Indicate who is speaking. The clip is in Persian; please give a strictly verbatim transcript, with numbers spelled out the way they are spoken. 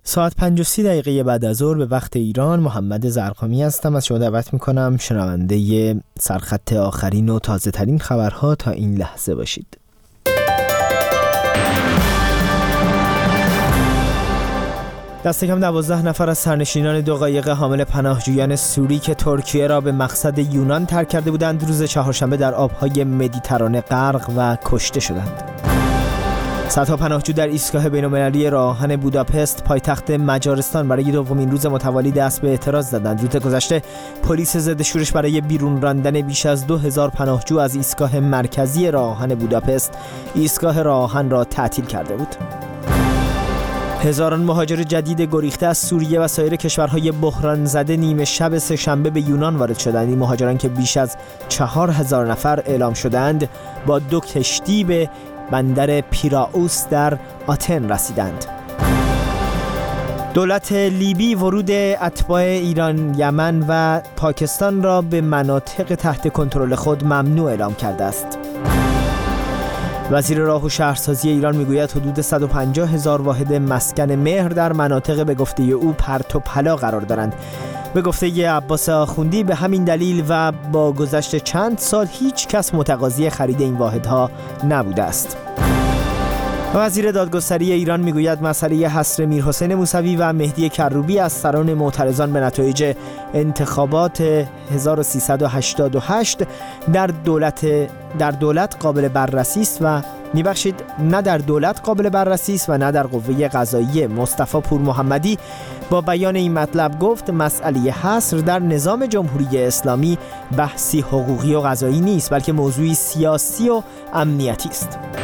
Speaker 1: ساعت پنج و سی دقیقه بعد از ظهر به وقت ایران، محمد زرقامی هستم. از شما دعوت میکنم شنونده سرخط آخرین و تازه ترین خبرها تا این لحظه باشید. دست کم دوازده نفر از سرنشینان دو قایق حامل پناهجویان سوری که ترکیه را به مقصد یونان ترک کرده بودند روز چهارشنبه در آبهای مدیترانه غرق و کشته شدند. صدها پناهجو در ایستگاه بین‌المللی راه آهن بوداپست پایتخت مجارستان برای دومین روز متوالی دست به اعتراض زدند. روز گذشته پلیس ضد شورش برای بیرون راندن بیش از دو هزار پناهجو از ایستگاه مرکزی راه آهن بوداپست ایستگاه راه آهن را تعطیل کرده بود. هزاران مهاجر جدید گریخته از سوریه و سایر کشورهای بحران زده نیمه شب سه‌شنبه به یونان وارد شدند. این مهاجران که بیش از چهار هزار نفر اعلام شدند با دو کشتی به بندر پیراوس در آتن رسیدند. دولت لیبی ورود اتباع ایران، یمن و پاکستان را به مناطق تحت کنترل خود ممنوع اعلام کرده است. وزیر راه و شهرسازی ایران میگوید حدود صد و پنجاه هزار واحد مسکن مهر در مناطق به گفته او پرت و پلا قرار دارند. به گفته عباس آخوندی به همین دلیل و با گذشت چند سال هیچ کس متقاضی خرید این واحدها نبوده است. وزیر دادگستری ایران میگوید مسئله حصر میرحسین موسوی و مهدی کروبی از سران معترضان به نتایج انتخابات هزار و سیصد و هشتاد و هشت در دولت در دولت قابل بررسی است و میبخشید نه در دولت قابل بررسی است و نه در قوه قضاییه. مصطفی پور محمدی با بیان این مطلب گفت مسئله حصر در نظام جمهوری اسلامی بحثی حقوقی و قضایی نیست، بلکه موضوعی سیاسی و امنیتی است.